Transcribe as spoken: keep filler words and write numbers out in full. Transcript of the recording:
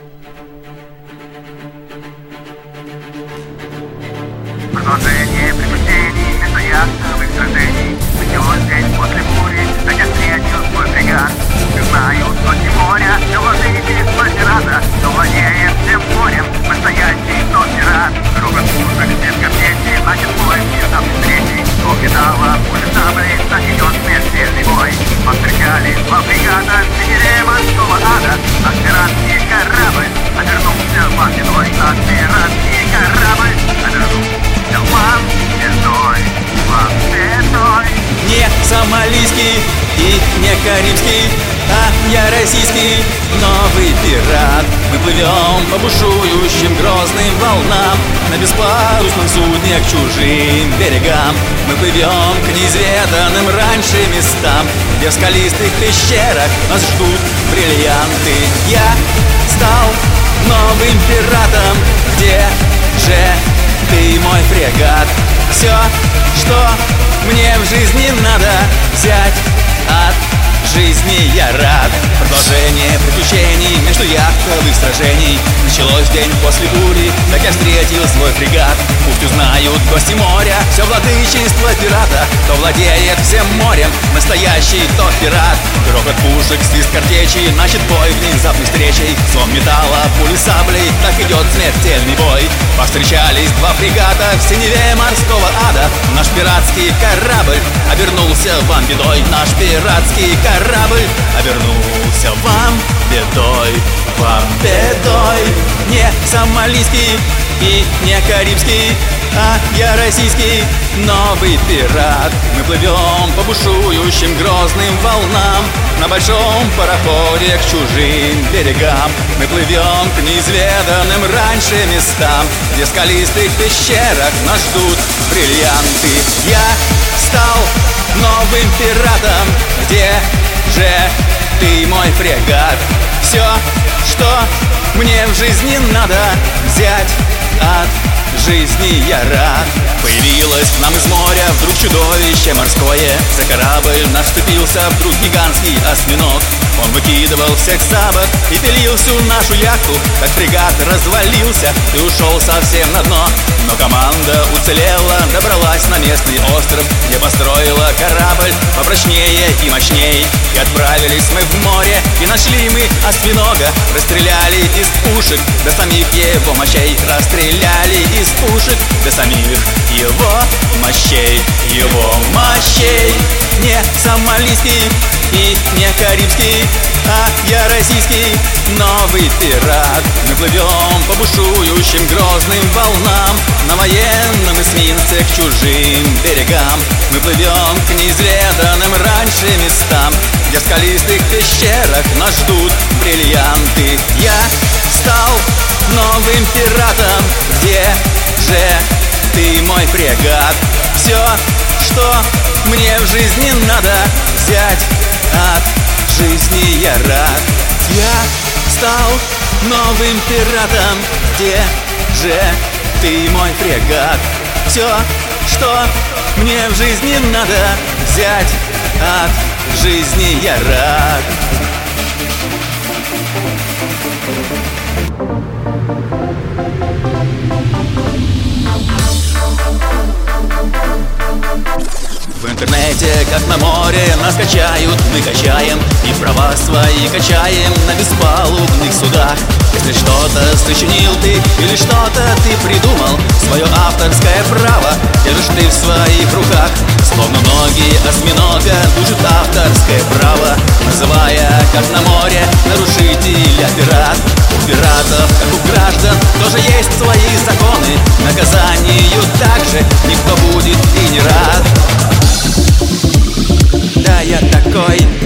Продолжение приключений, место яхтовых сражений. Идет день после бури, так я встретил свой фрегат. Не знаю, что моря, но владыки свой пирата, кто владеет всем морем, настоящий тот пират. Рога пушек, стенка печи, значит бой, там встречи. Сколько металла, пуля сабли, так идет смертельный бой. Повстречали два фрегата, сидели морского ада. Наш пиратский корабль обернулся вам бедой. Наш пиратский корабль обернулся вам бедой, вам бедой. Не сомалийский и не карибский, а я российский новый пират. Мы плывем по бушующим грозным волнам, на беспарусном судне к чужим берегам. Мы плывем к неизведанным раньше местам, где в скалистых пещерах нас ждут бриллианты. Я стал новым пиратом, где же ты, мой фрегат? Все, что мне в жизни надо взять от жизни, я рад. Продолжение приключений между яхтовых сражений. Началось день после бури, так я встретил свой фрегат. Пусть узнают гости моря все владычество пирата, кто владеет всем морем, настоящий тот пират. Грохот пушек, свист картечи, значит бой внезапной встречей. Звон металла, пули саблей, так идет смертельный бой. Повстречались два фрегата в синеве морского ада. Наш пиратский корабль обернулся вам бедой. Наш пиратский корабль обернулся вам бедой, вам бедой. Не сомалийский и не карибский, а я российский новый пират. Мы плывем по бушующим грозным волнам, на большом пароходе к чужим берегам. Мы плывем к неизведанным раньше местам, где в скалистых пещерах нас ждут бриллианты. Я стал новым пиратом, где же ты, мой фрегат? Все, что мне в жизни надо взять от жизни, я рад. Появилось к нам из моря вдруг чудовище морское. За корабль наш вцепился вдруг гигантский осьминог. Он выкидывал всех за борт и пилил всю нашу яхту, как фрегат развалился и ушел совсем на дно. Но команда уцелела, добралась на местный остров, где построила корабль попрочнее и мощней. И отправились мы в море, и нашли мы осьминога. Расстреляли из пушек до самих его мощей. Расстреляли из пушек до самих его мощей, его мощей. Не сомалийский и не карибский, а я российский новый пират. Мы плывем по бушующим грозным волнам, на военном эсминце к чужим берегам. Мы плывем к неизведанным раньше местам, где в скалистых пещерах нас ждут бриллианты. Я стал новым пиратом, где же ты, мой фрегат? Все, что мне в жизни надо взять от жизни, я рад. Я стал новым пиратом, где же ты, мой фрегат? Все, что мне в жизни надо взять от жизни, я рад. В интернете, как на море, нас качают, мы качаем, и права свои качаем на беспалубных судах. Если что-то сочинил ты или что-то ты придумал, свое авторское право держишь ты в своих руках. Словно ноги осьминога душит авторское право, называя, как на море, нарушителя пират. У пиратов, как у граждан, тоже есть свои законы, наказанию также никто будет и не рад. Да, я такой